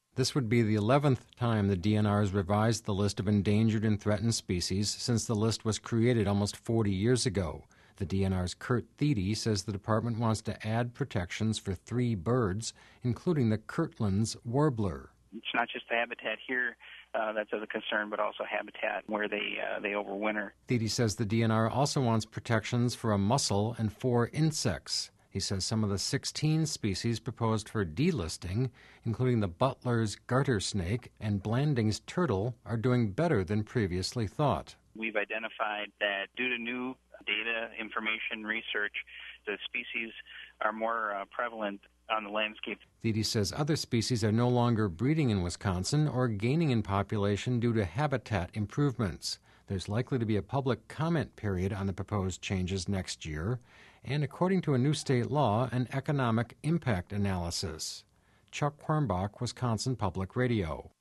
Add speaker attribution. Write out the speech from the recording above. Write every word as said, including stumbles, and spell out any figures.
Speaker 1: This would be the eleventh time the D N R has revised the list of endangered and threatened species since the list was created almost forty years ago. The D N R's Kurt Thiede says the department wants to add protections for three birds, including the Kirtland's warbler.
Speaker 2: It's not just the habitat here uh, that's of a concern, but also habitat where they uh, they overwinter.
Speaker 1: Thiede says the D N R also wants protections for a mussel and four insects. He says some of the sixteen species proposed for delisting, including the Butler's garter snake and Blanding's turtle, are doing better than previously thought.
Speaker 2: We've identified that due to new data, information, research, the species are more uh, prevalent on the landscape.
Speaker 1: Thiede says other species are no longer breeding in Wisconsin or gaining in population due to habitat improvements. There's likely to be a public comment period on the proposed changes next year, and according to a new state law, an economic impact analysis. Chuck Quirmbach, Wisconsin Public Radio.